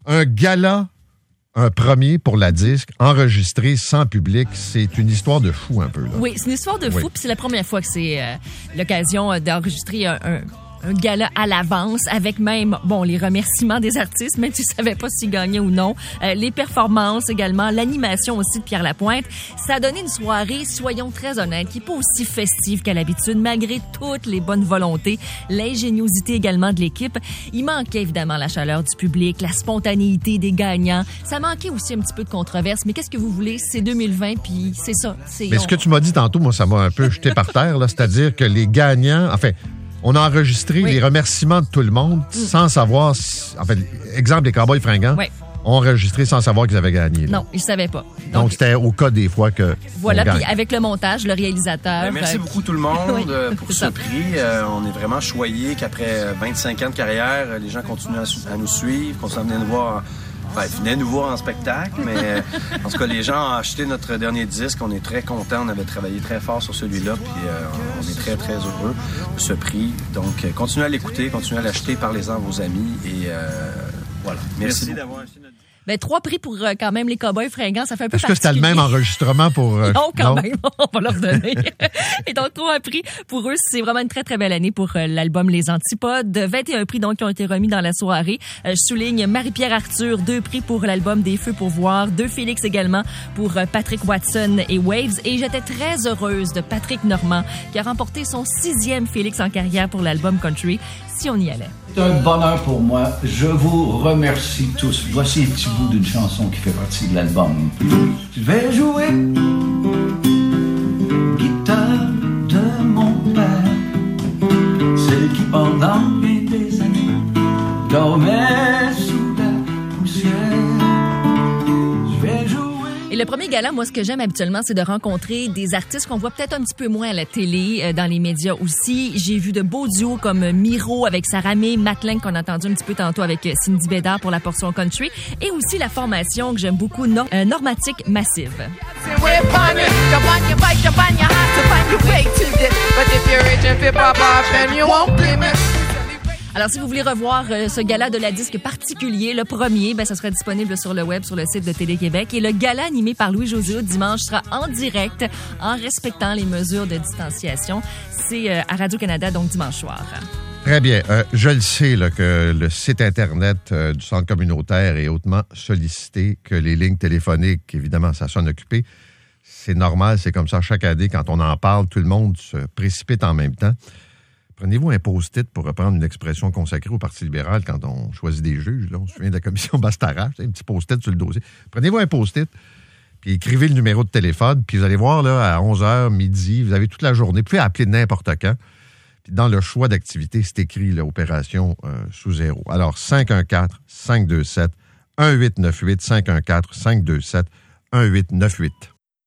Un gala, un premier pour la disque, enregistré sans public, c'est une histoire de fou un peu. Là. Oui, c'est une histoire de fou, puis c'est la première fois que c'est l'occasion d'enregistrer un gala à l'avance, avec même, les remerciements des artistes, même si tu savais pas s'ils gagnaient ou non, les performances également, l'animation aussi de Pierre Lapointe. Ça a donné une soirée, soyons très honnêtes, qui n'est pas aussi festive qu'à l'habitude, malgré toutes les bonnes volontés, l'ingéniosité également de l'équipe. Il manquait évidemment la chaleur du public, la spontanéité des gagnants. Ça manquait aussi un petit peu de controverse, mais qu'est-ce que vous voulez? C'est 2020, puis c'est ça. Mais ce que tu m'as dit tantôt, moi, ça m'a un peu jeté par terre, là, c'est-à-dire que les gagnants, on a enregistré les remerciements de tout le monde sans savoir... exemple, les Cowboys fringants ont enregistré sans savoir qu'ils avaient gagné. Là. Non, ils ne savaient pas. Donc, c'était au cas des fois que... Voilà, puis avec le montage, le réalisateur... Merci beaucoup tout le monde pour ce prix. On est vraiment choyés qu'après 25 ans de carrière, les gens continuent à nous suivre, continuent à venir nous voir... venez nous voir en spectacle, mais en tout cas, les gens ont acheté notre dernier disque. On est très contents. On avait travaillé très fort sur celui-là, puis on est très, très heureux de ce prix. Donc, continuez à l'écouter, continuez à l'acheter, parlez-en à vos amis, et voilà. Merci d'avoir acheté notre disque. 3 prix pour quand même les Cowboys fringants, ça fait un peu particulier. Est-ce que c'était le même enregistrement pour... non, quand même, on va leur donner. Et donc, 3 prix pour eux, c'est vraiment une très, très belle année pour l'album Les Antipodes. 21 prix, donc, qui ont été remis dans la soirée. Je souligne Marie-Pierre Arthur, 2 prix pour l'album Des Feux pour voir, 2 Félix également pour Patrick Watson et Waves. Et j'étais très heureuse de Patrick Normand, qui a remporté son 6e Félix en carrière pour l'album Country, Si on y allait. C'est un bonheur pour moi. Je vous remercie tous. Voici un petit bout d'une chanson qui fait partie de l'album. Je vais jouer guitare de mon père, celle qui pendant des années dormait sous la poussière. Je vais jouer. Et le premier gala, moi, ce que j'aime habituellement, c'est de rencontrer des artistes qu'on voit peut-être un petit peu moins à la télé, dans les médias aussi. J'ai vu de beaux duos comme Miro avec Sarah May, Matt Lang, qu'on a entendu un petit peu tantôt avec Cindy Bédard pour la portion country, et aussi la formation que j'aime beaucoup, Normatique Massive. Alors, si vous voulez revoir ce gala de la disque particulier, le premier, ça sera disponible sur le web, sur le site de Télé-Québec. Et le gala animé par Louis-José dimanche sera en direct, en respectant les mesures de distanciation. C'est à Radio-Canada, donc dimanche soir. Très bien. Je le sais là, que le site Internet du Centre communautaire est hautement sollicité, que les lignes téléphoniques, évidemment, ça sonne occupé. C'est normal, c'est comme ça chaque année. Quand on en parle, tout le monde se précipite en même temps. Prenez-vous un post-it, pour reprendre une expression consacrée au Parti libéral quand on choisit des juges. Là, on se souvient de la commission Bastarache, un petit post-it sur le dossier. Prenez-vous un post-it, puis écrivez le numéro de téléphone, puis vous allez voir, là, à 11h, midi, vous avez toute la journée. Vous pouvez appeler n'importe quand. Puis dans le choix d'activité, c'est écrit l'opération sous zéro. Alors, 514-527-1898, 514-527-1898.